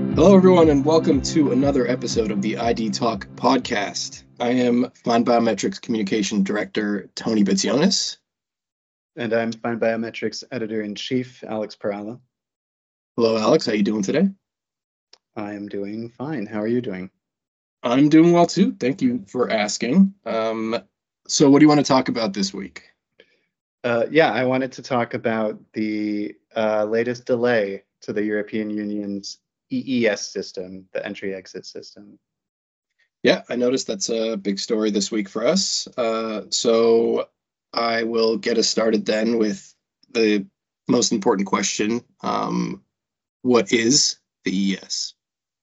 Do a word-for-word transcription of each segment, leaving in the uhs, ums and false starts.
Hello, everyone, and welcome to another episode of the I D Talk podcast. I am Fine Biometrics Communication Director Tony Bitsionis. And I'm Fine Biometrics Editor-in-Chief Alex Perala. Hello, Alex. How are you doing today? I am doing fine. How are you doing? I'm doing well, too. Thank you for asking. Um, so what do you want to talk about this week? Uh, yeah, I wanted to talk about the uh, latest delay to the European Union's E E S system, the entry-exit system. Yeah, I noticed that's a big story this week for us. Uh, so I will get us started then with the most important question. Um, what is the E E S?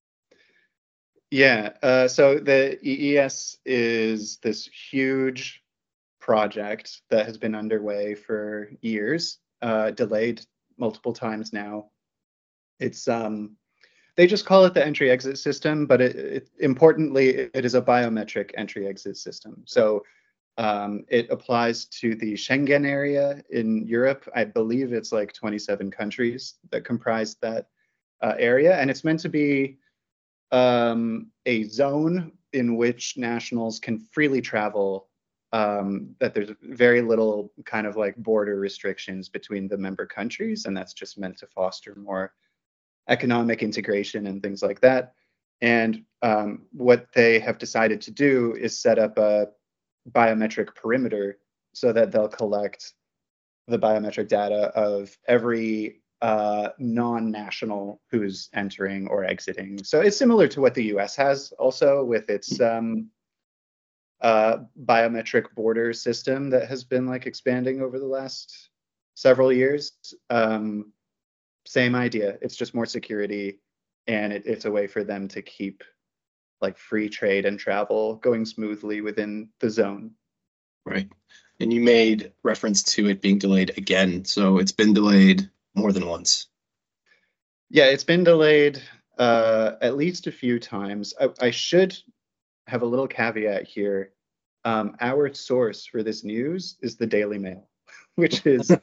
Yeah, uh, so the E E S is this huge project that has been underway for years, uh, delayed multiple times now. It's um, They just call it the entry-exit system, but it, it, importantly, it is a biometric entry-exit system. So um, it applies to the Schengen area in Europe. I believe it's like twenty-seven countries that comprise that uh, area, and it's meant to be um, a zone in which nationals can freely travel. Um, that there's very little kind of like border restrictions between the member countries, and that's just meant to foster more economic integration and things like that. And um, what they have decided to do is set up a biometric perimeter so that they'll collect the biometric data of every uh, non-national who's entering or exiting. So it's similar to what the U S has also with its um, uh, biometric border system that has been like expanding over the last several years. Um, same idea. It's just more security, and it, it's a way for them to keep like free trade and travel going smoothly within the zone. Right. And you made reference to it being delayed again. So it's been delayed more than once. Yeah, it's been delayed uh, at least a few times. I, I should have a little caveat here. Um, our source for this news is the Daily Mail, which is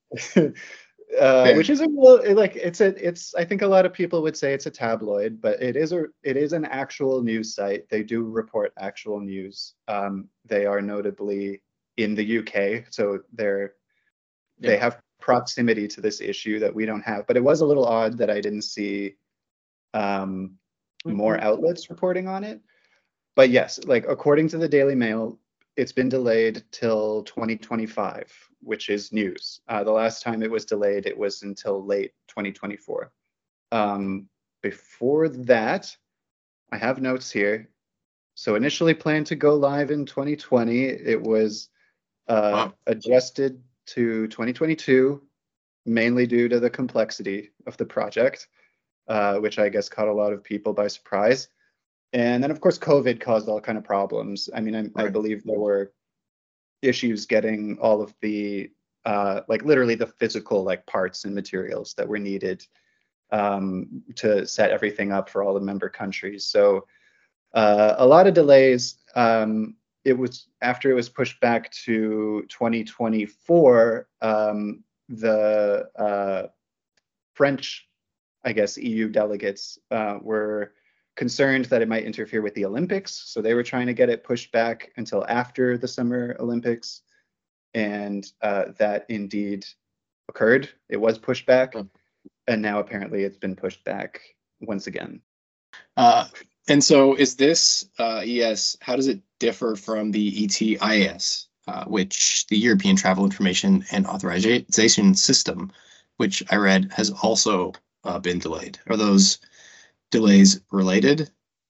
uh, which Fair. is a real, like it's a it's I think a lot of people would say it's a tabloid, but it is a it is an actual news site. They do report actual news. Um, they are notably in the U K, so they're they Yeah. have proximity to this issue that we don't have. But it was a little odd that I didn't see um, more outlets reporting on it. But yes, like according to the Daily Mail, it's been delayed till twenty twenty-five, which is news. Uh, the last time it was delayed, it was until late twenty twenty-four. Um, before that, I have notes here. So initially planned to go live in twenty twenty. It was uh, Wow. adjusted to twenty twenty-two, mainly due to the complexity of the project, uh, which I guess caught a lot of people by surprise. And then, of course, COVID caused all kind of problems. I mean, I, I Right. believe there were issues getting all of the, uh, like literally the physical like parts and materials that were needed um, to set everything up for all the member countries. So uh, a lot of delays. Um, it was after it was pushed back to twenty twenty-four, um, the uh, French, I guess, E U delegates uh, were concerned that it might interfere with the Olympics. So they were trying to get it pushed back until after the Summer Olympics. And uh, that indeed occurred. It was pushed back. And now apparently it's been pushed back once again. Uh, and so is this uh, E S, how does it differ from the E T I A S, uh, which the European Travel Information and Authorization System, which I read has also uh, been delayed? Are those delays related?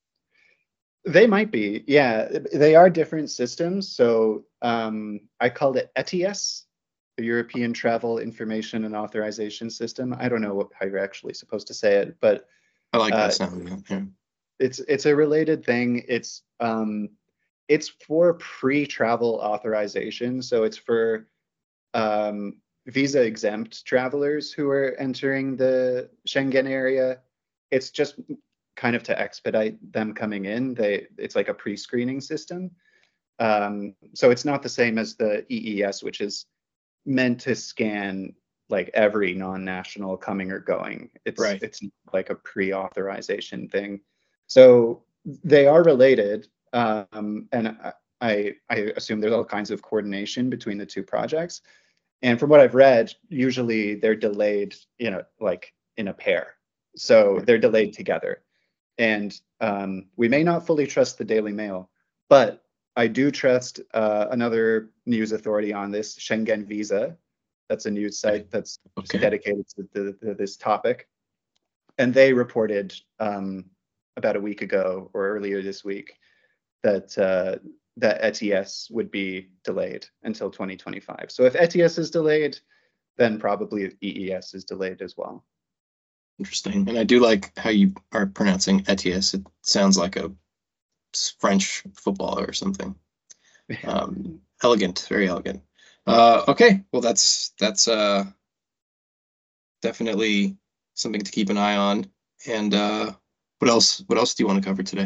They might be, yeah. They are different systems. So um, I called it E T I A S, the European Travel Information and Authorization System. I don't know what, how you're actually supposed to say it, but I like that uh, sound. Yeah. it's it's a related thing. It's um, it's for pre-travel authorization, so it's for um, visa exempt travelers who are entering the Schengen area. It's just kind of to expedite them coming in. They it's like a pre-screening system. Um, so it's not the same as the E E S, which is meant to scan like every non-national coming or going. It's Right. it's like a pre-authorization thing. So they are related, um, and I I assume there's all kinds of coordination between the two projects. And from what I've read, usually they're delayed, you know, like in a pair. So they're delayed together. And um, we may not fully trust the Daily Mail, but I do trust uh, another news authority on this, Schengen Visa. That's a news site that's just Okay. dedicated to, the, to this topic. And they reported um, about a week ago or earlier this week that uh, that E T S would be delayed until twenty twenty-five. So if E T S is delayed, then probably E E S is delayed as well. Interesting. And I do like how you are pronouncing E T S. It sounds like a French footballer or something. Um, elegant, very elegant. Uh, okay, well that's that's uh, definitely something to keep an eye on. And uh, what else? What else do you want to cover today?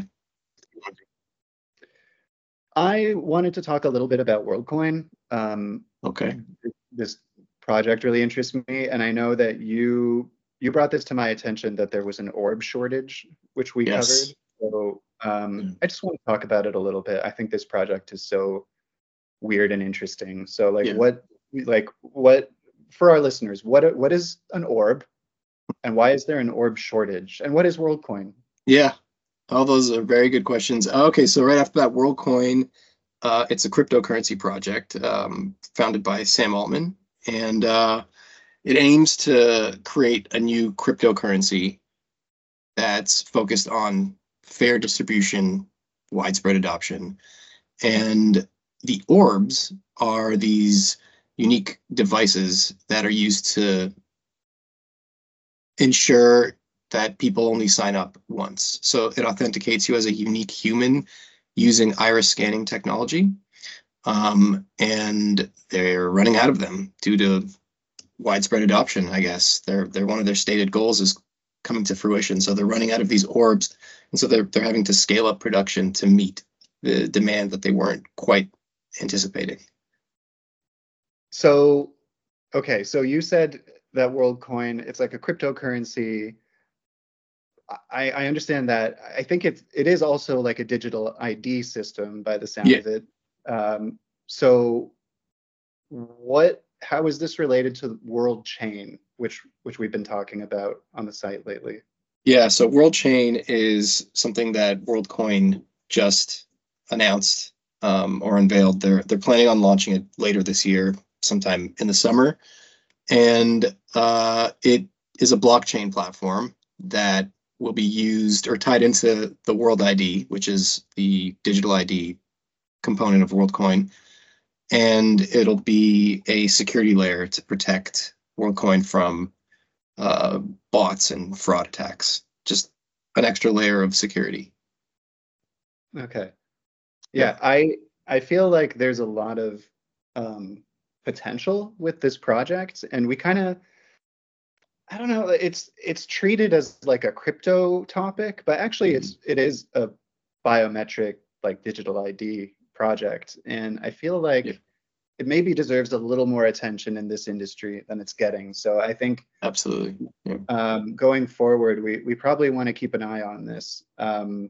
I wanted to talk a little bit about WorldCoin. Um, Okay. This project really interests me, and I know that you you brought this to my attention that there was an orb shortage, which we Yes. covered. So um, Mm. I just want to talk about it a little bit. I think this project is so weird and interesting. So like Yeah. what like what for our listeners, what what is an orb, and why is there an orb shortage, and what is WorldCoin? Yeah. All those are very good questions. Okay, so right after that, WorldCoin, uh, it's a cryptocurrency project um, founded by Sam Altman, and uh, it aims to create a new cryptocurrency that's focused on fair distribution, widespread adoption. And the orbs are these unique devices that are used to ensure that people only sign up once. So it authenticates you as a unique human using iris scanning technology. Um, and they're running out of them due to widespread adoption, I guess. They're they're one of their stated goals is coming to fruition. So they're running out of these orbs. And so they're they're having to scale up production to meet the demand that they weren't quite anticipating. So okay, so you said that WorldCoin, it's like a cryptocurrency. I, I understand that. I think it's it is also like a digital I D system by the sound Yeah. of it. Um, so what how is this related to World Chain, which which we've been talking about on the site lately? Yeah, so WorldChain is something that WorldCoin just announced um, or unveiled. They're they're planning on launching it later this year, sometime in the summer, and uh, it is a blockchain platform that will be used or tied into the World I D, which is the digital I D component of WorldCoin, and it'll be a security layer to protect WorldCoin from uh, bots and fraud attacks. Just an extra layer of security. Okay. Yeah, I I feel like there's a lot of um, potential with this project, and we kind of I don't know, it's it's treated as like a crypto topic, but actually it's it is a biometric like digital I D project, and I feel like Yeah. it maybe deserves a little more attention in this industry than it's getting. So I think Absolutely. Yeah. um, going forward, we we probably want to keep an eye on this. Um,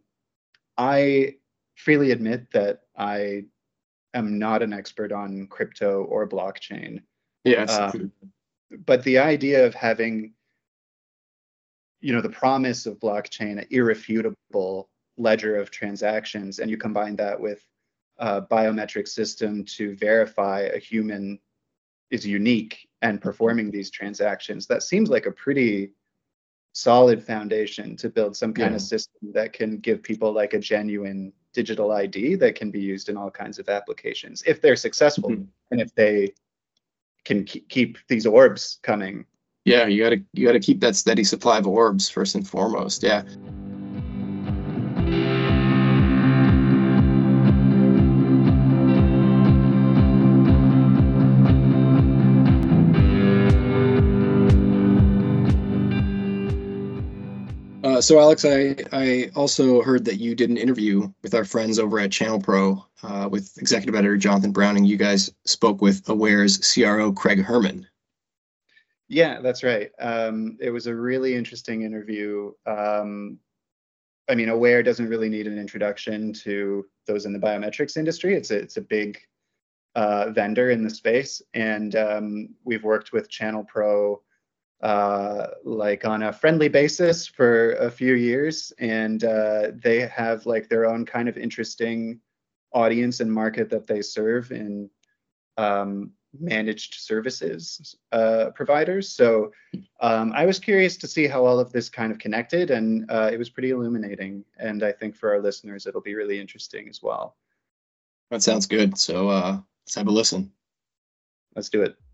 I freely admit that I am not an expert on crypto or blockchain, Yes. uh, but the idea of having, you know, the promise of blockchain, an irrefutable ledger of transactions, and you combine that with a biometric system to verify a human is unique and performing these transactions, that seems like a pretty solid foundation to build some kind Yeah. of system that can give people like a genuine digital I D that can be used in all kinds of applications if they're successful Mhm. and if they can keep, keep these orbs coming. Yeah, you gotta you gotta keep that steady supply of orbs first and foremost. Yeah. Uh, so Alex, I, I also heard that you did an interview with our friends over at Channel Pro uh, with executive editor Jonathan Browning. You guys spoke with Aware's C R O Craig Herman. Yeah, that's right. Um, it was a really interesting interview. Um, I mean, Aware doesn't really need an introduction to those in the biometrics industry. It's a, it's a big uh, vendor in the space, and um, we've worked with Channel Pro uh, like on a friendly basis for a few years, and uh, they have like their own kind of interesting audience and market that they serve in um, managed services uh, providers. So um, I was curious to see how all of this kind of connected, and uh, it was pretty illuminating. And I think for our listeners, it'll be really interesting as well. That sounds good. So uh, let's have a listen. Let's do it.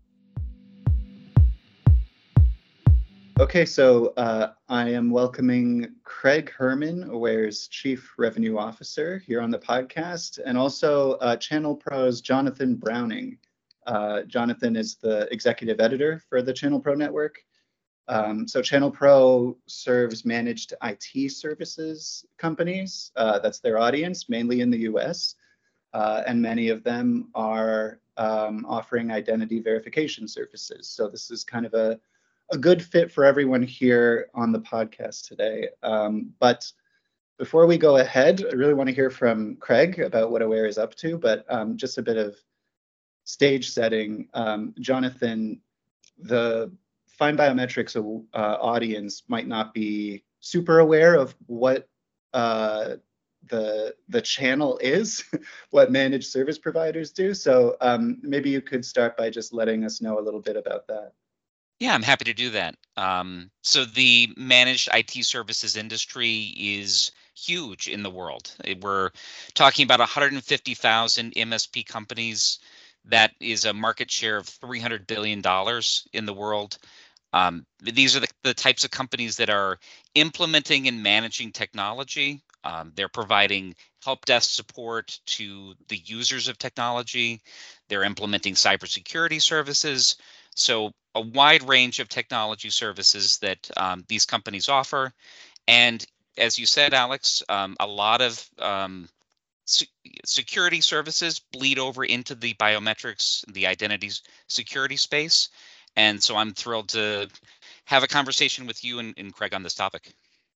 Okay, so uh, I am welcoming Craig Herman, Aware's Chief Revenue Officer, here on the podcast, and also uh, Channel Pro's Jonathan Browning. Uh, Jonathan is the executive editor for the Channel Pro network. Um, so Channel Pro serves managed I T services companies. Uh, that's their audience, mainly in the U S, uh, and many of them are um, offering identity verification services. So this is kind of a a good fit for everyone here on the podcast today. Um, but before we go ahead, I really want to hear from Craig about what Aware is up to, but um, just a bit of stage setting. Um, Jonathan, the Find Biometrics uh, audience might not be super aware of what uh, the the channel is, what managed service providers do. So um, maybe you could start by just letting us know a little bit about that. Yeah, I'm happy to do that. Um, so the managed I T services industry is huge in the world. We're talking about one hundred fifty thousand M S P companies. That is a market share of three hundred billion dollars in the world. Um, these are the, the types of companies that are implementing and managing technology. Um, they're providing help desk support to the users of technology. They're implementing cybersecurity services. So a wide range of technology services that um, these companies offer. And as you said, Alex, um, a lot of um, se- security services bleed over into the biometrics, the identity security space. And so I'm thrilled to have a conversation with you and, and Craig on this topic.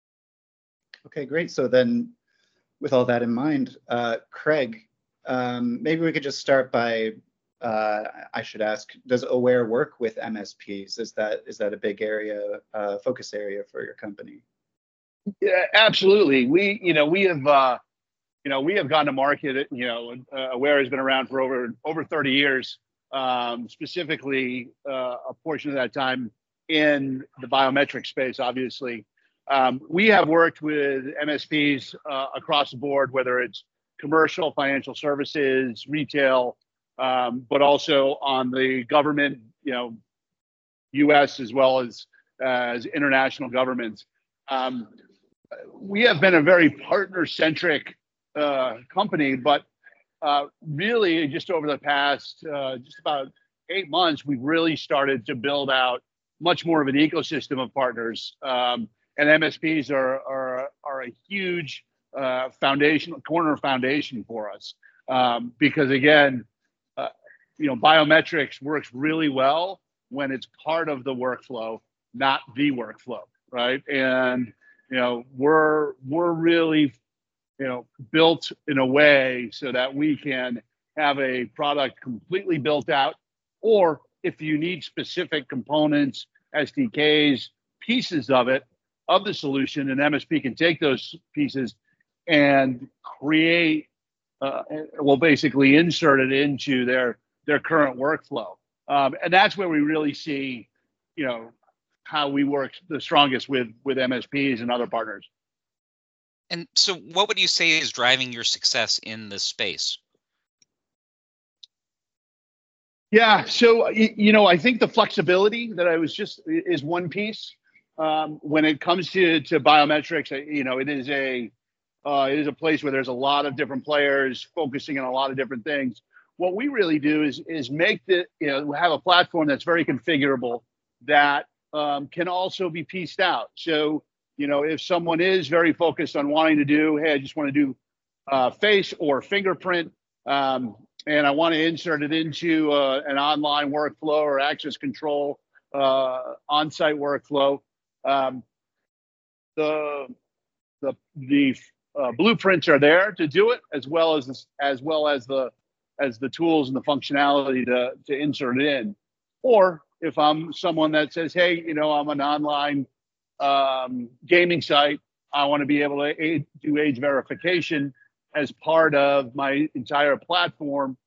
Okay, great. So then with all that in mind, uh, Craig, um, maybe we could just start by, uh, I should ask, does Aware work with M S Ps? Is that is that a big area, uh, focus area for your company? Yeah, absolutely. We, you know, we have, uh, you know, we have gone to market. You know, uh, Aware has been around for over over thirty years. Um, specifically, uh, a portion of that time in the biometric space. Obviously, um, we have worked with M S Ps uh, across the board, whether it's commercial, financial services, retail, um, but also on the government, you know, U S as well as as international governments. Um, we have been a very partner-centric uh, company, but uh, really just over the past uh, just about eight months, we've really started to build out much more of an ecosystem of partners. Um, and M S Ps are are, are a huge uh, foundation, corner foundation for us um, because again, uh, you know, biometrics works really well when it's part of the workflow, not the workflow, right? And you know, we're we're really, you know, built in a way so that we can have a product completely built out, or if you need specific components, S D Ks, pieces of it, of the solution, an M S P can take those pieces and create, uh, well, basically insert it into their their current workflow, um, and that's where we really see, you know, how we work the strongest with with M S Ps and other partners. And so what would you say is driving your success in this space? Yeah, so you know, I think the flexibility that I was just is one piece. Um, when it comes to to biometrics, you know, it is a uh, it is a place where there's a lot of different players focusing on a lot of different things. What we really do is is make the, you know, have a platform that's very configurable, that um, can also be pieced out. So, you know, if someone is very focused on wanting to do, hey, I just want to do uh, face or fingerprint, um, and I want to insert it into uh, an online workflow or access control, uh, on-site workflow. Um, the the the uh, blueprints are there to do it, as well as this, as well as the as the tools and the functionality to to insert it in. Or if I'm someone that says, hey, you know, I'm an online um, gaming site, I want to be able to aid, do age verification as part of my entire platform.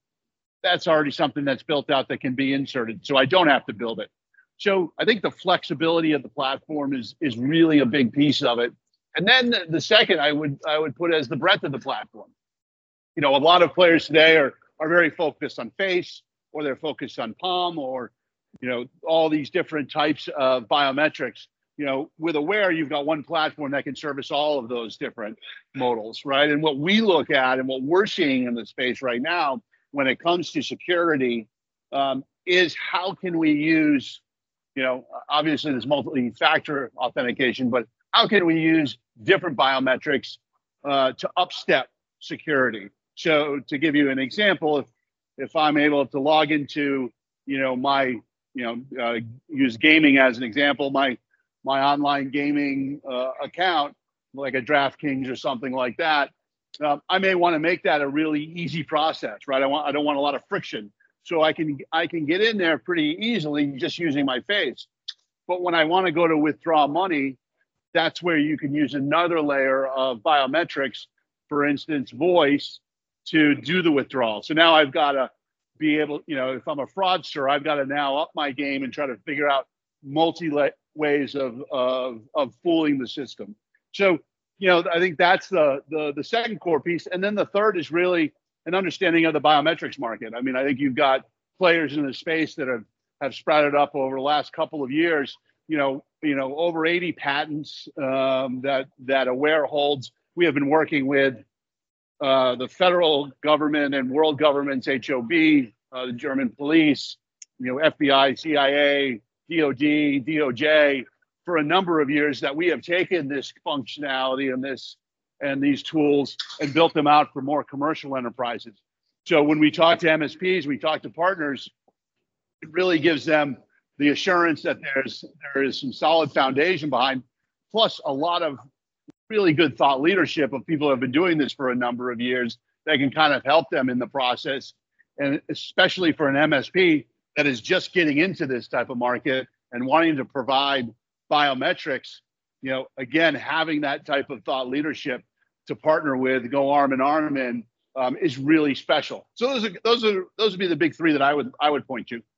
That's already something that's built out that can be inserted, so I don't have to build it. So I think the flexibility of the platform is is really a big piece of it. And then the, the second I would I would put as the breadth of the platform. You know, a lot of players today are are very focused on face, or they're focused on palm, or you know, all these different types of biometrics. You know, with Aware, you've got one platform that can service all of those different modals, right? And what we look at and what we're seeing in the space right now when it comes to security um, is how can we use, you know, obviously there's multi-factor authentication, but how can we use different biometrics uh, to upstep security? So to give you an example, if if I'm able to log into, you know, my, you know, uh, use gaming as an example, my my online gaming uh, account, like a DraftKings or something like that, um, I may want to make that a really easy process, right? I want I don't want a lot of friction, so I can I can get in there pretty easily just using my face. But when I want to go to withdraw money, that's where you can use another layer of biometrics, for instance, voice, to do the withdrawal. So now I've got to be able, you know, if I'm a fraudster, I've got to now up my game and try to figure out multi ways of, of, of fooling the system. So, you know, I think that's the, the, the second core piece. And then the third is really an understanding of the biometrics market. I mean, I think you've got players in the space that have, have sprouted up over the last couple of years, you know, you know, over eighty patents um, that, that Aware holds. We have been working with uh, the federal government and world governments, H O B, uh, the German police, you know, F B I, C I A, D O D, D O J, for a number of years, that we have taken this functionality and this and these tools and built them out for more commercial enterprises. So when we talk to M S Ps, we talk to partners, it really gives them the assurance that there's there is some solid foundation behind, plus a lot of really good thought leadership of people who have been doing this for a number of years that can kind of help them in the process. And especially for an M S P that is just getting into this type of market and wanting to provide biometrics, you know, again, having that type of thought leadership to partner with, go arm in arm in, um, is really special. So those are those are those would be the big three that I would I would point to.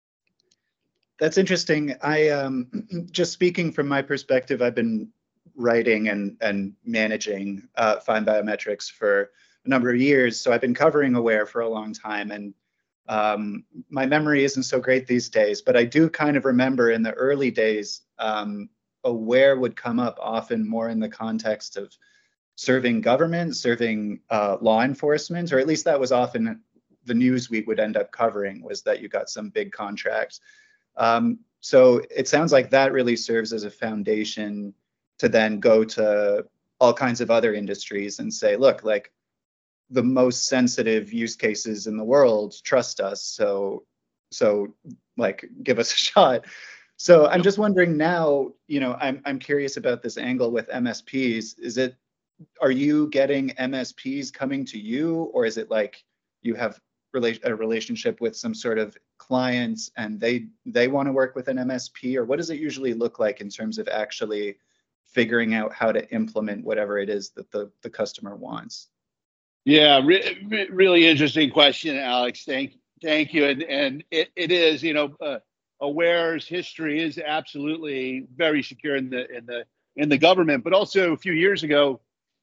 That's interesting. I um, just speaking from my perspective, I've been writing and and managing uh, Find Biometrics for a number of years, so I've been covering Aware for a long time, and um, my memory isn't so great these days, but I do kind of remember in the early days, um, Aware would come up often more in the context of serving government, serving uh, law enforcement, or at least that was often the news we would end up covering, was that you got some big contracts. Um, so it sounds like that really serves as a foundation to then go to all kinds of other industries and say, look, like the most sensitive use cases in the world, trust us. So, so like, give us a shot. So I'm just wondering now, you know, I'm I'm curious about this angle with M S Ps. Is it, are you getting M S Ps coming to you, or is it like you have rela- a relationship with some sort of clients and they they want to work with an M S P, or what does it usually look like in terms of actually figuring out how to implement whatever it is that the, the customer wants? Yeah, re- re- really interesting question, Alex. Thank, thank you. And and it, it is, you know, uh, Aware's history is absolutely very secure in the in the in the government, but also a few years ago,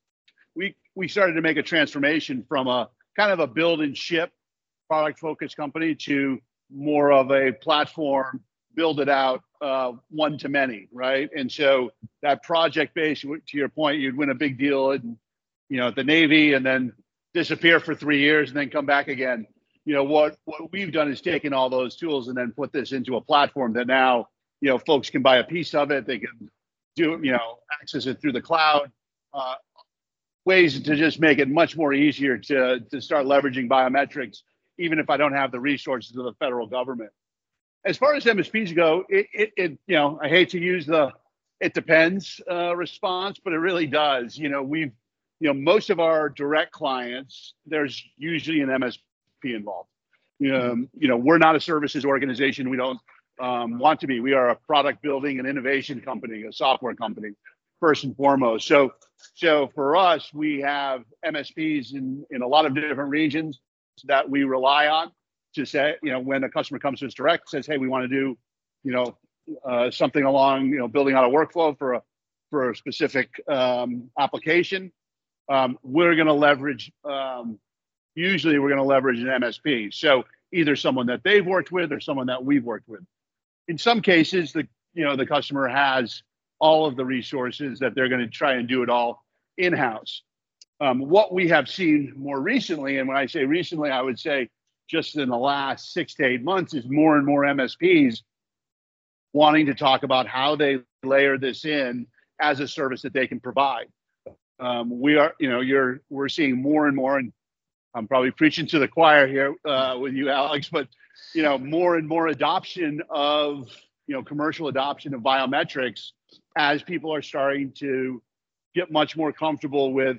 we we started to make a transformation from a kind of a build and ship product focused company to more of a platform, build it out uh, one to many, right? And so that project base, to your point, you'd win a big deal and, you know, at the Navy and then disappear for three years and then come back again. You know, what, what we've done is taken all those tools and then put this into a platform that now, you know, folks can buy a piece of it. They can do, you know, access it through the cloud, uh, ways to just make it much more easier to, to start leveraging biometrics, even if I don't have the resources of the federal government. as far as M S Ps go, it, it, it you know, I hate to use the it depends uh, response, but it really does. You know, we've, you know, most of our direct clients, there's usually an M S P involved. Um, you know, we're not a services organization. We don't um, want to be. We are a product building and innovation company, a software company, first and foremost. So, so for us, we have M S Ps in, in a lot of different regions that we rely on to say, you know, when a customer comes to us direct, says, hey, we want to do, you know, uh, something along, you know, building out a workflow for a for a specific um, application, um, we're going to leverage. Um, usually, we're going to leverage an M S P. So either someone that they've worked with or someone that we've worked with. In some cases, the you know the customer has all of the resources that they're going to try and do it all in-house. Um, what we have seen more recently, and when I say recently, I would say just in the last six to eight months, is more and more M S Ps wanting to talk about how they layer this in as a service that they can provide. Um, we are, you know, you're we're seeing more and more, and I'm probably preaching to the choir here uh, with you, Alex, but you know, more and more adoption of, you know, commercial adoption of biometrics as people are starting to get much more comfortable with,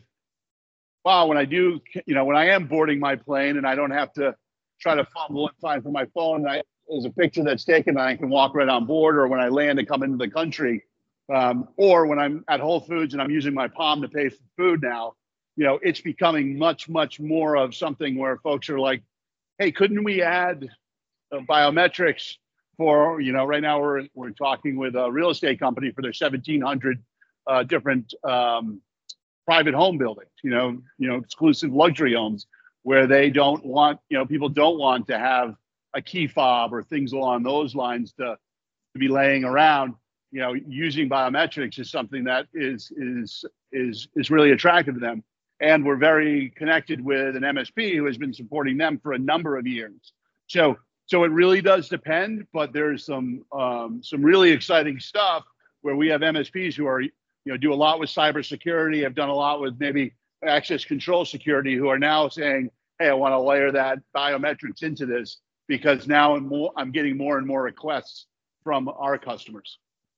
wow, when I do, you know, when I am boarding my plane and I don't have to try to fumble and find for my phone, I, there's a picture that's taken and I can walk right on board, or when I land and come into the country, um, or when I'm at Whole Foods and I'm using my palm to pay for food now, you know, it's becoming much, much more of something where folks are like, hey, couldn't we add uh, biometrics for, you know, right now we're we're talking with a real estate company for their seventeen hundred uh, different um, private home buildings, you know, you know, exclusive luxury homes where they don't want, you know, people don't want to have a key fob or things along those lines to, to be laying around. You know, using biometrics is something that is is is is really attractive to them. And we're very connected with an M S P who has been supporting them for a number of years. So so it really does depend, but there's some um, some really exciting stuff where we have M S Ps who are, you know, do a lot with cybersecurity, have done a lot with maybe access control security, who are now saying, hey, I want to layer that biometrics into this because now I'm, more, I'm getting more and more requests from our customers.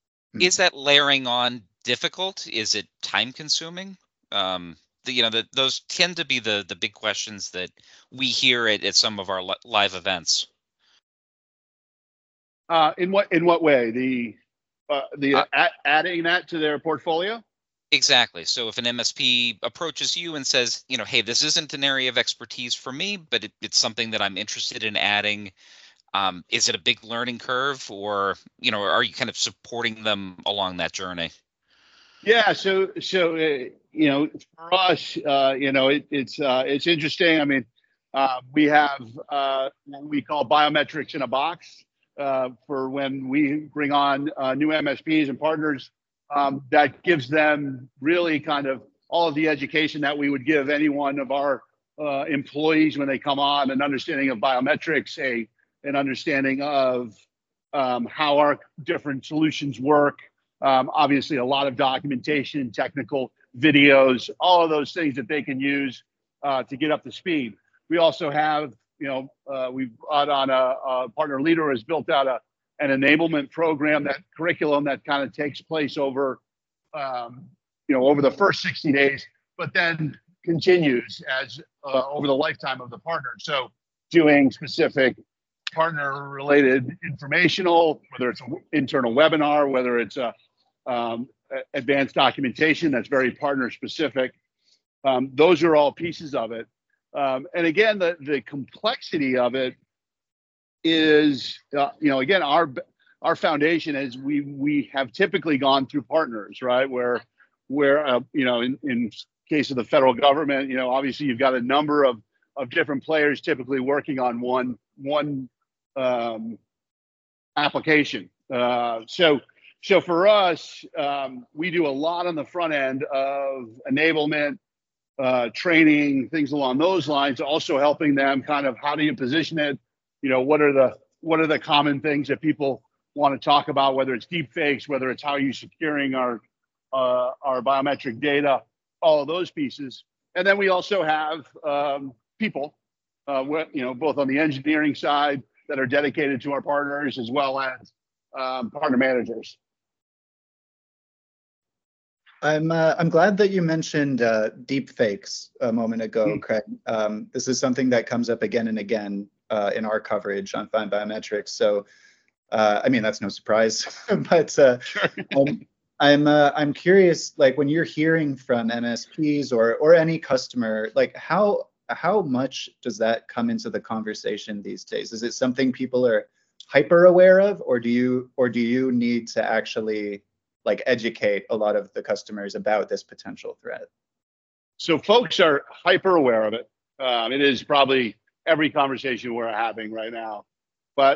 Is that layering on difficult? Is it time consuming? Um, the, you know, the, those tend to be the the big questions that we hear at, at some of our li- live events. Uh, in what in what way? The uh, the Uh, a- adding that to their portfolio? Exactly. So if an M S P approaches you and says, you know, hey, this isn't an area of expertise for me, but it, it's something that I'm interested in adding. Um, is it a big learning curve, or, you know, are you kind of supporting them along that journey? Yeah. So so uh, you know, for us, uh, you know, it, it's uh, it's interesting. I mean, uh, we have uh, what we call biometrics in a box uh, for when we bring on uh, new M S Ps and partners. Um, that gives them really kind of all of the education that we would give any one of our uh, employees when they come on, an understanding of biometrics, a an understanding of um, how our different solutions work. Um, obviously, a lot of documentation, technical videos, all of those things that they can use uh, to get up to speed. We also have, you know, uh, we've brought on a, a partner leader who has built out a an enablement program, that curriculum that kind of takes place over, um, you know, over the first sixty days, but then continues as uh, over the lifetime of the partner. So doing specific partner related informational, whether it's an internal webinar, whether it's a um, advanced documentation that's very partner specific. Um, those are all pieces of it. Um, and again, the, the complexity of it is, uh, you know, again, our our foundation is we we have typically gone through partners, right? Where where uh, you know, in in case of the federal government, you know, obviously you've got a number of of different players typically working on one one um, application. Uh, so so for us, um, we do a lot on the front end of enablement, uh, training, things along those lines. Also helping them kind of, how do you position it? You know, what are the what are the common things that people want to talk about, whether it's deep fakes, whether it's how you're securing our uh, our biometric data, all of those pieces. And then we also have um, people, uh, you know, both on the engineering side that are dedicated to our partners as well as um, partner managers. I'm uh, I'm glad that you mentioned uh, deep fakes a moment ago, Craig. Um, this is something that comes up again and again uh, in our coverage on Find Biometrics. So, uh, I mean, that's no surprise. but uh, Sure. I'm I'm, uh, I'm curious, like when you're hearing from M S Ps or or any customer, like how how much does that come into the conversation these days? Is it something people are hyper aware of, or do you or do you need to actually like educate a lot of the customers about this potential threat? So folks are hyper aware of it. Um, it is probably every conversation we're having right now. But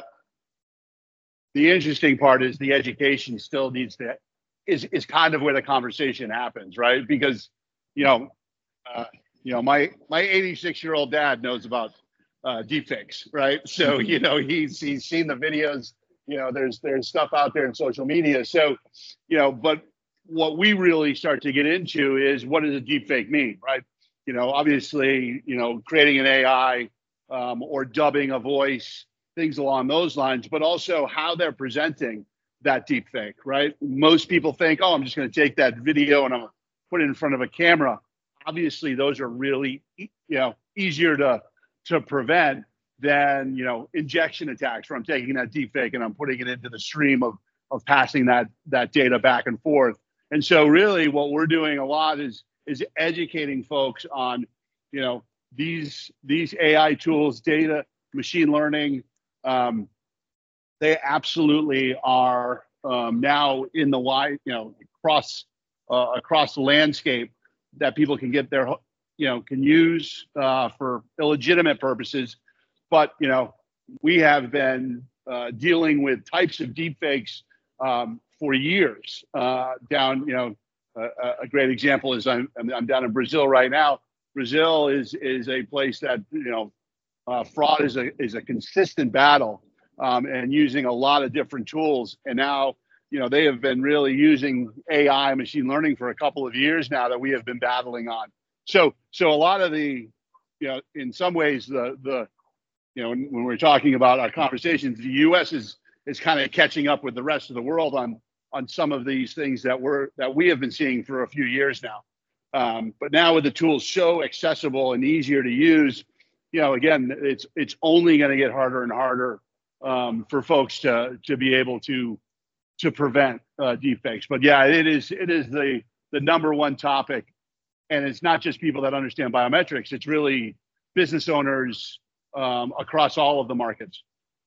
the interesting part is the education still needs to, is, is kind of where the conversation happens, right? Because, you know, uh, you know, my, my eighty-six year old dad knows about uh, deepfakes, right? So, you know, he's, he's seen the videos. You know, there's there's stuff out there in social media. So, you know, but what we really start to get into is what does a deep fake mean, right? You know, obviously, you know, creating an A I um, or dubbing a voice, things along those lines, but also how they're presenting that deep fake, right? Most people think, oh, I'm just going to take that video and I'm going to put it in front of a camera. Obviously, those are really, you know, easier to to prevent than, you know, injection attacks where I'm taking that deep fake and I'm putting it into the stream of of passing that that data back and forth. And so really what we're doing a lot is is educating folks on, you know, these these A I tools, data, machine learning, um, they absolutely are um, now in the wide, you know, across uh, across the landscape that people can get their, you know, can use uh, for illegitimate purposes. But, you know, we have been uh, dealing with types of deepfakes um, for years. Uh, down, you know, uh, a great example is I'm, I'm down in Brazil right now. Brazil is is a place that, you know, uh, fraud is a is a consistent battle um, and using a lot of different tools. And now, you know, they have been really using A I, machine learning for a couple of years now that we have been battling on. So so a lot of the, you know, in some ways the the you know, when, when we're talking about our conversations, the U S is is kind of catching up with the rest of the world on on some of these things that we're that we have been seeing for a few years now. Um, but now with the tools so accessible and easier to use, you know, again, it's it's only going to get harder and harder um, for folks to to be able to to prevent uh, deepfakes. But yeah, it is it is the the number one topic, and it's not just people that understand biometrics. It's really business owners um, across all of the markets.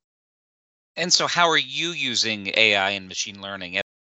And so how are you using A I and machine learning?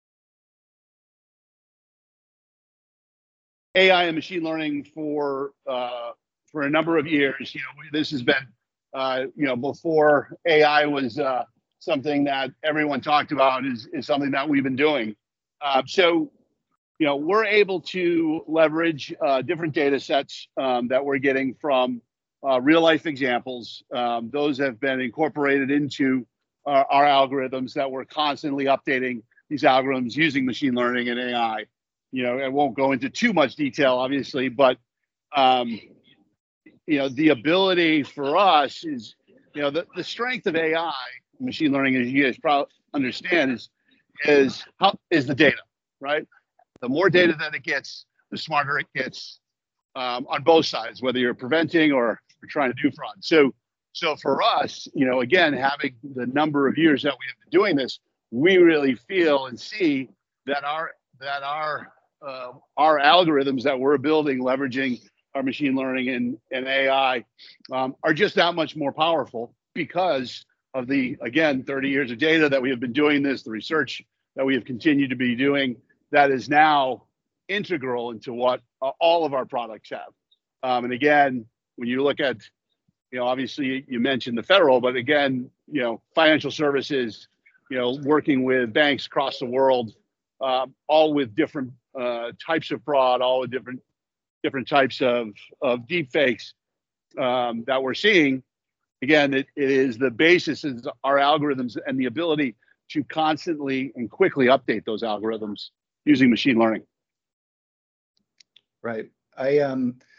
A I and machine learning for uh, for a number of years. You know, this has been, uh, you know, before A I was uh, something that everyone talked about, is, is something that we've been doing. Uh, so, you know, we're able to leverage uh, different data sets um, that we're getting from uh, real life examples. Um, those have been incorporated into our, our algorithms that we're constantly updating these algorithms using machine learning and A I. You know, I won't go into too much detail, obviously, but, um, you know, the ability for us is, you know, the, the strength of A I, machine learning, as you guys probably understand, is, is, how, is the data, right? The more data that it gets, the smarter it gets um, on both sides, whether you're preventing or you're trying to do fraud. So, so for us, you know, again, having the number of years that we have been doing this, we really feel and see that our, that our, Uh, our algorithms that we're building, leveraging our machine learning and, and A I, um, are just that much more powerful because of the, again, thirty years of data that we have been doing this, the research that we have continued to be doing, that is now integral into what uh, all of our products have. Um, and again, when you look at, you know, obviously you mentioned the federal, but again, you know, financial services, you know, working with banks across the world, uh, all with different uh, types of fraud, all with different different types of, of deep fakes um, that we're seeing. Again, it, it is the basis is our algorithms and the ability to constantly and quickly update those algorithms using machine learning. Right. I um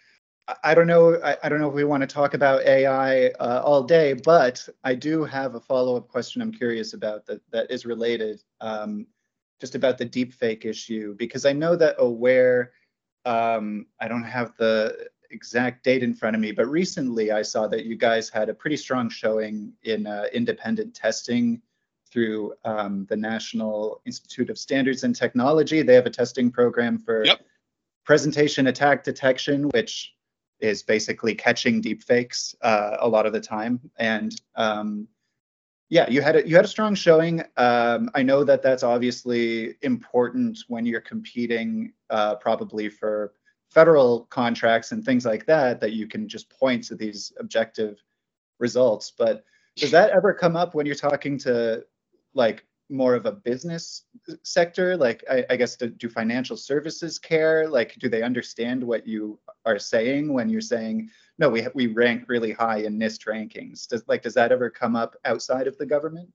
I don't know. I, I don't know if we want to talk about A I uh, all day, but I do have a follow-up question I'm curious about that that is related, um, just about the deepfake issue, because I know that Aware, um, I don't have the exact date in front of me, but recently I saw that you guys had a pretty strong showing in uh, independent testing through um, the National Institute of Standards and Technology. They have a testing program for Yep. presentation attack detection, which is basically catching deepfakes uh, a lot of the time. And um, yeah, you had a, you had a strong showing. Um, I know that that's obviously important when you're competing, uh, probably for federal contracts and things like that, that you can just point to these objective results. But does that ever come up when you're talking to like more of a business sector? Like, I, I guess, do, do financial services care? Like, do they understand what you are saying when you're saying, no, we we rank really high in NIST rankings? Does like does that ever come up outside of the government?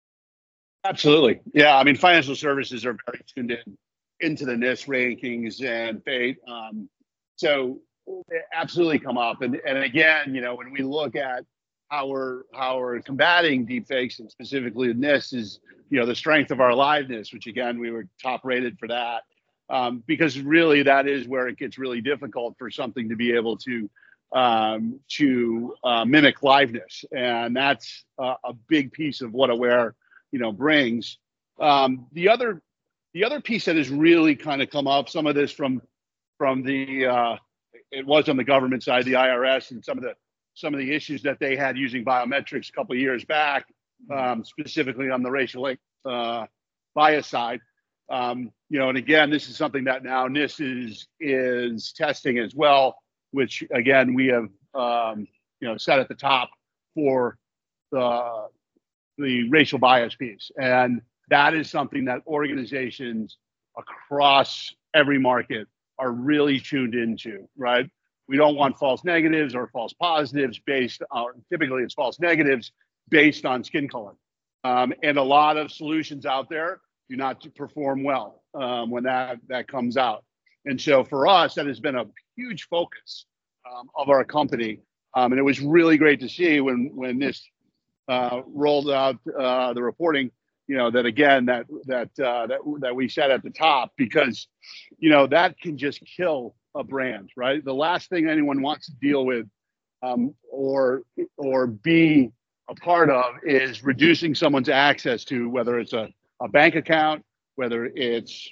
Absolutely. Yeah. I mean, financial services are very tuned in into the NIST rankings and they, um, so they absolutely come up. And, and again, you know, when we look at how we're, how we're combating deepfakes and specifically NIST is, you know, the strength of our liveness, which again, we were top rated for that. Um, because really that is where it gets really difficult for something to be able to um, to uh, mimic liveness. And that's uh, a big piece of what Aware, you know, brings. Um, the other the other piece that has really kind of come up, some of this from from the uh, it was on the government side, the I R S, and some of the some of the issues that they had using biometrics a couple of years back, um, specifically on the racial uh, bias side. Um, you know, and again, this is something that now NIST is is testing as well, which again we have um, you know set at the top for the the racial bias piece, and that is something that organizations across every market are really tuned into, right? We don't want false negatives or false positives based on, typically it's false negatives based on skin color. Um, and a lot of solutions out there do not perform well um, when that, that comes out. And so for us, that has been a huge focus um, of our company. Um, and it was really great to see when, when this uh, rolled out uh, the reporting, you know, that again, that, that, uh, that, that we set at the top, because, you know, that can just kill a brand, right? The last thing anyone wants to deal with um, or, or be a part of is reducing someone's access to, whether it's a, a bank account, whether it's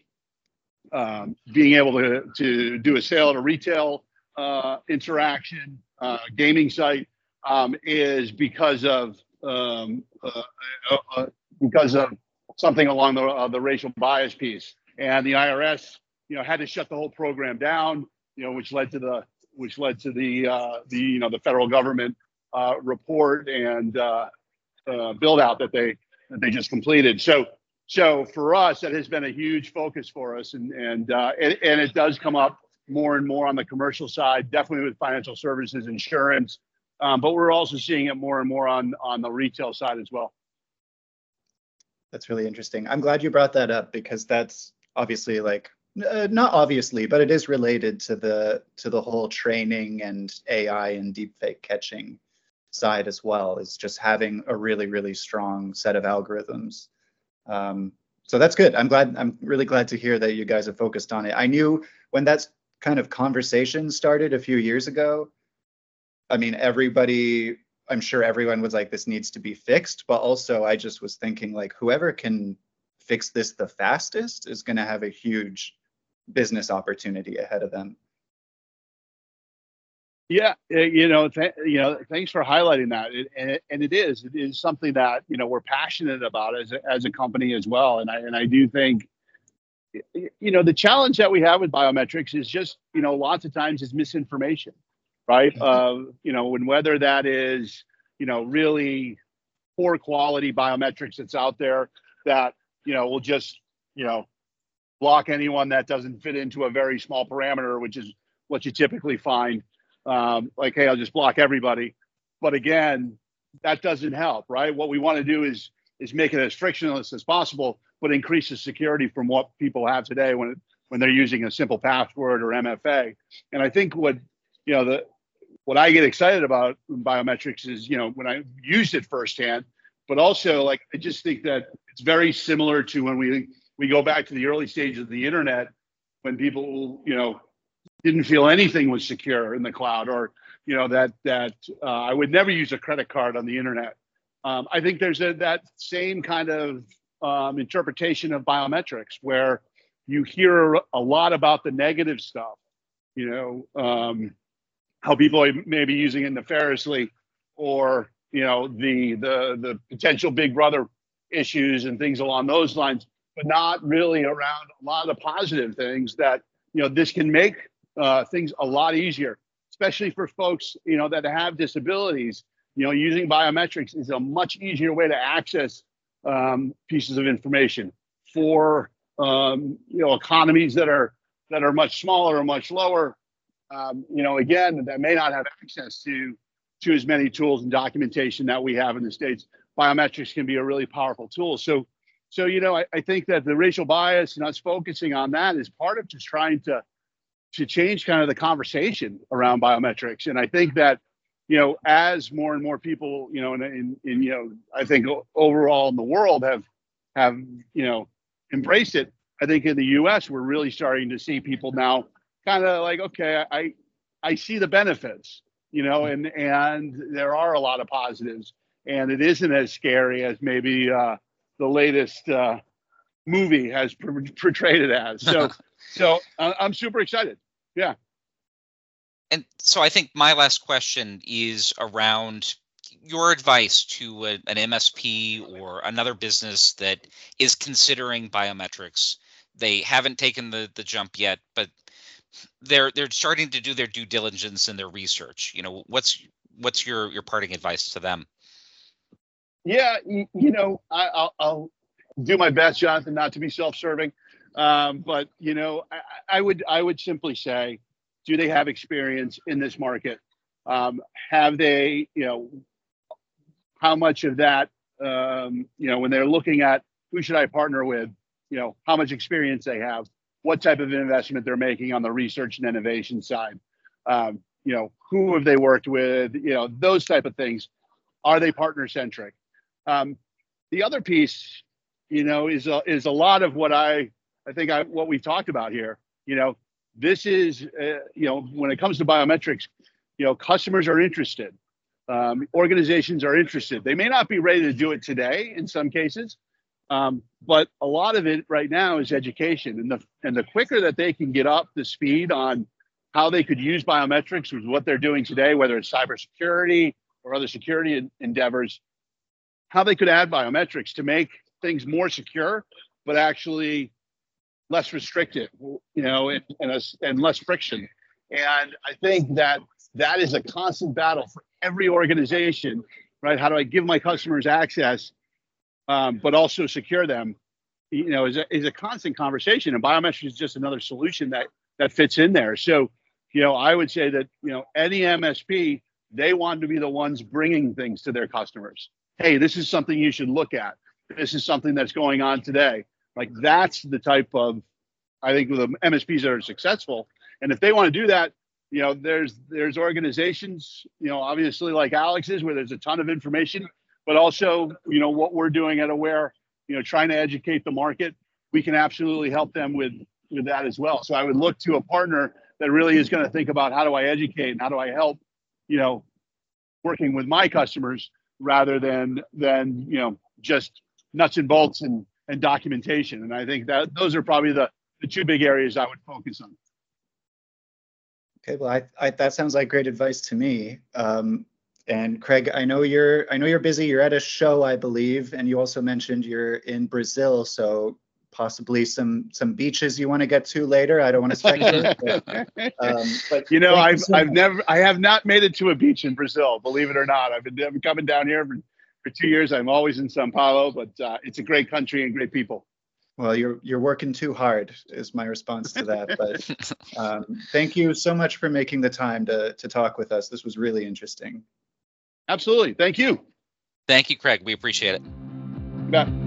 um, being able to, to do a sale at a retail uh, interaction, uh, gaming site, um, is because of um, uh, uh, because of something along the uh, the racial bias piece. And the I R S, you know, had to shut the whole program down, you know, which led to the which led to the uh, the you know the federal government uh, report and uh, uh, build out that they that they just completed. So so for us, that has been a huge focus for us, and and uh, and, and it does come up more and more on the commercial side, definitely with financial services, insurance, um, but we're also seeing it more and more on on the retail side as well. That's really interesting. I'm glad you brought that up, because that's obviously like uh, not obviously, but it is related to the to the whole training and A I and deepfake catching side as well. Is just having a really really strong set of algorithms. Um, so that's good. I'm glad. I'm really glad to hear that you guys have focused on it. I knew when that kind of conversation started a few years ago. I mean, everybody. I'm sure everyone was like, this needs to be fixed, but also I just was thinking like, whoever can fix this the fastest is going to have a huge business opportunity ahead of them. Yeah, you know, th- you know, thanks for highlighting that. It, and, and it is, it is something that, you know, we're passionate about as a, as a company as well. And I, and I do think, you know, the challenge that we have with biometrics is just, you know, lots of times is misinformation. Right. Uh, you know, and whether that is, you know, really poor quality biometrics that's out there that, you know, will just, you know, block anyone that doesn't fit into a very small parameter, which is what you typically find. Um, like, hey, I'll just block everybody. But again, that doesn't help. Right. What we want to do is is make it as frictionless as possible, but increase the security from what people have today when it, when they're using a simple password or M F A. And I think what, you know, the what I get excited about biometrics is, you know, when I used it firsthand, but also like, I just think that it's very similar to when we, we go back to the early stages of the internet, when people, you know, didn't feel anything was secure in the cloud, or, you know, that, that uh, I would never use a credit card on the internet. Um, I think there's a, that same kind of um, interpretation of biometrics, where you hear a lot about the negative stuff, you know, um, how people may be using it nefariously, or, you know, the the the potential Big Brother issues and things along those lines, but not really around a lot of the positive things that, you know, this can make uh, things a lot easier, especially for folks, you know, that have disabilities. You know, using biometrics is a much easier way to access um, pieces of information for, um, you know, economies that are that are much smaller or much lower. Um, you know, again, that may not have access to to as many tools and documentation that we have in the States. Biometrics can be a really powerful tool. So, so you know, I, I think that the racial bias and us focusing on that is part of just trying to to change kind of the conversation around biometrics. And I think that, you know, as more and more people, you know, in, in, in you know, I think overall in the world have have you know embraced it. I think in the U S we're really starting to see people now kind of like, okay, I I see the benefits, you know, and and there are a lot of positives, and it isn't as scary as maybe uh, the latest uh, movie has per- portrayed it as. So so uh, I'm super excited. Yeah. And so I think my last question is around your advice to a, an M S P or another business that is considering biometrics. They haven't taken the the jump yet, but they're they're starting to do their due diligence and their research. You know, what's what's your your parting advice to them? Yeah, you, you know, I, I'll, I'll do my best, Jonathan, not to be self-serving, um, but you know, I, I would I would simply say, do they have experience in this market? Um, have they, you know, how much of that, um, you know, when they're looking at who should I partner with, you know, how much experience they have, what type of investment they're making on the research and innovation side, um, you know, who have they worked with, you know, those type of things. Are they partner centric? Um, the other piece, you know, is a, is a lot of what I I think I what we talked about here. You know, this is uh, you know, when it comes to biometrics, you know, customers are interested, um, organizations are interested. They may not be ready to do it today in some cases. Um, but a lot of it right now is education, and the and the quicker that they can get up to speed on how they could use biometrics with what they're doing today, whether it's cybersecurity or other security en- endeavors, how they could add biometrics to make things more secure, but actually less restrictive, you know, and and, a, and less friction. And I think that that is a constant battle for every organization, right? How do I give my customers access? Um, but also secure them, you know, is a, is a constant conversation. And biometrics is just another solution that that fits in there. So, you know, I would say that, you know, any M S P, they want to be the ones bringing things to their customers. Hey, this is something you should look at. This is something that's going on today. Like, that's the type of, I think, the M S Ps that are successful. And if they want to do that, you know, there's there's organizations, you know, obviously like Alex's, where there's a ton of information. But also, you know, what we're doing at Aware, you know, trying to educate the market, we can absolutely help them with, with that as well. So I would look to a partner that really is going to think about, how do I educate and how do I help, you know, working with my customers, rather than, than, you know, just nuts and bolts and, and documentation. And I think that those are probably the, the two big areas I would focus on. Okay, well, I, I, that sounds like great advice to me. Um, And Craig, I know you're I know you're busy. You're at a show, I believe, and you also mentioned you're in Brazil, so possibly some some beaches you want to get to later. I don't want to speculate. but, um, but you know, I've you so I've much. never I have not made it to a beach in Brazil, believe it or not. I've been, I've been coming down here for, for two years. I'm always in São Paulo, but uh, it's a great country and great people. Well, you're you're working too hard is my response to that. But um, thank you so much for making the time to to talk with us. This was really interesting. Absolutely. Thank you. Thank you, Craig. We appreciate it. You bet.